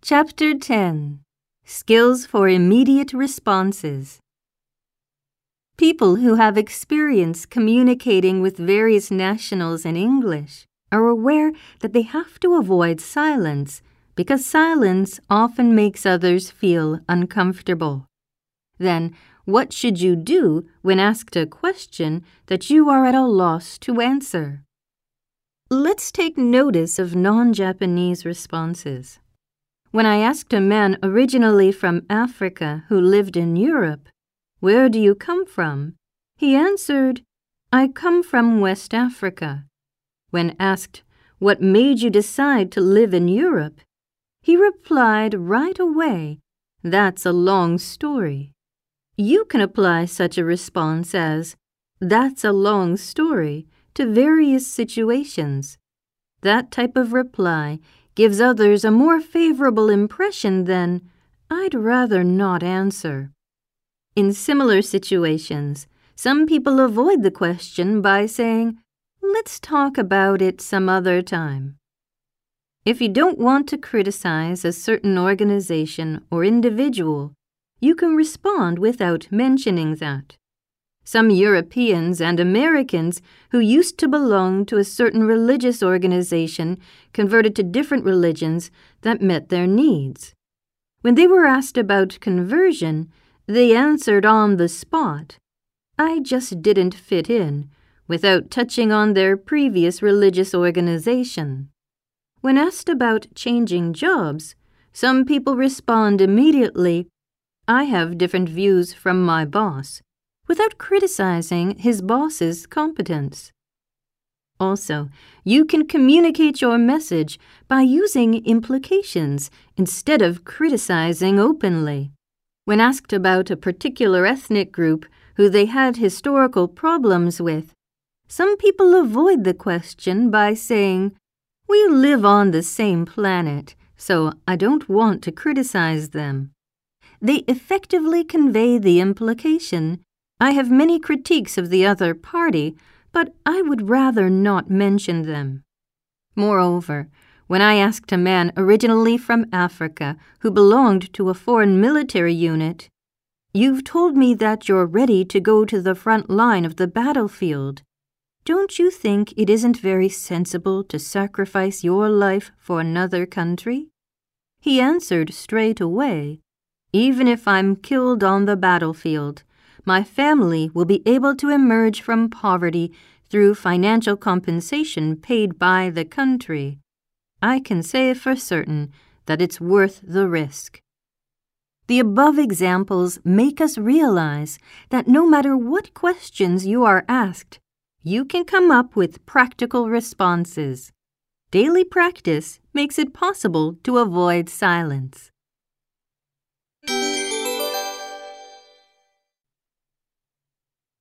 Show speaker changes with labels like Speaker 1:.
Speaker 1: Chapter 10. Skills for Immediate Responses. People who have experience communicating with various nationals in English are aware that they have to avoid silence because silence often makes others feel uncomfortable. Then, what should you do when asked a question that you are at a loss to answer? Let's take notice of non-Japanese responses. When I asked a man originally from Africa who lived in Europe, "Where do you come from?" he answered, "I come from West Africa." When asked, "What made you decide to live in Europe?" he replied right away, "That's a long story." You can apply such a response as, "That's a long story," to various situations. That type of reply gives others a more favorable impression than, "I'd rather not answer." In similar situations, some people avoid the question by saying, "Let's talk about it some other time." If you don't want to criticize a certain organization or individual, you can respond without mentioning that. Some Europeans and Americans who used to belong to a certain religious organization converted to different religions that met their needs. When they were asked about conversion, they answered on the spot, "I just didn't fit in," without touching on their previous religious organization. When asked about changing jobs, some people respond immediately, "I have different views from my boss," without criticizing his boss's competence. Also, you can communicate your message by using implications instead of criticizing openly. When asked about a particular ethnic group who they had historical problems with, some people avoid the question by saying, "We live on the same planet, so I don't want to criticize them." They effectively convey the implication, "I have many critiques of the other party, but I would rather not mention them." Moreover, when I asked a man originally from Africa who belonged to a foreign military unit, "You've told me that you're ready to go to the front line of the battlefield. Don't you think it isn't very sensible to sacrifice your life for another country?" He answered straight away, "Even if I'm killed on the battlefield, my family will be able to emerge from poverty through financial compensation paid by the country. I can say for certain that it's worth the risk." The above examples make us realize that no matter what questions you are asked, you can come up with practical responses. Daily practice makes it possible to avoid silence.